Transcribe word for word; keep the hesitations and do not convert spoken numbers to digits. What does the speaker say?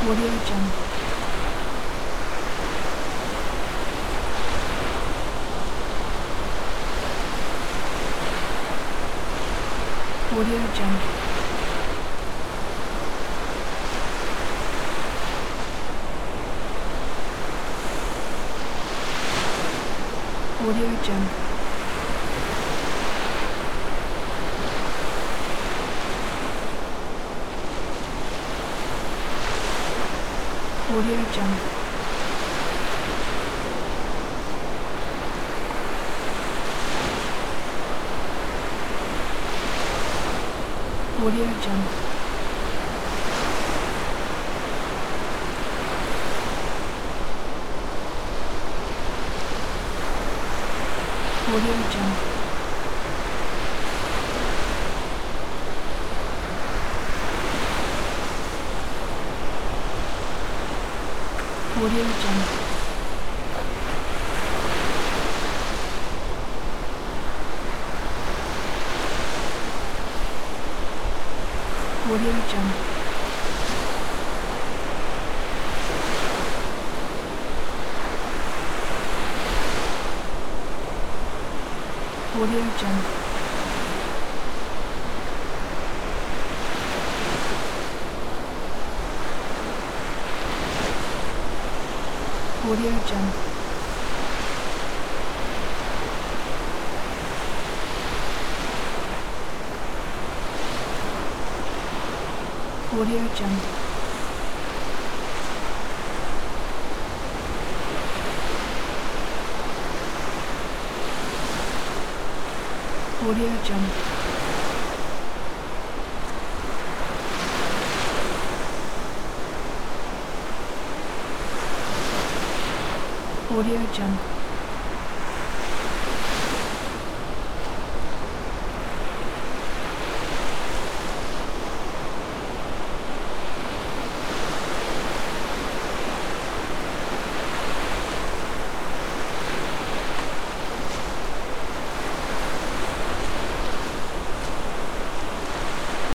Audio Jungle. Audio Jungle. Audio Jungle. Audio Jungle. Audio Jungle. Audio Jungle. Audio Jungle. Audio Jungle. Audio Jungle. Audio Jungle. Audio Jungle. Audio Jungle. Audio Jungle.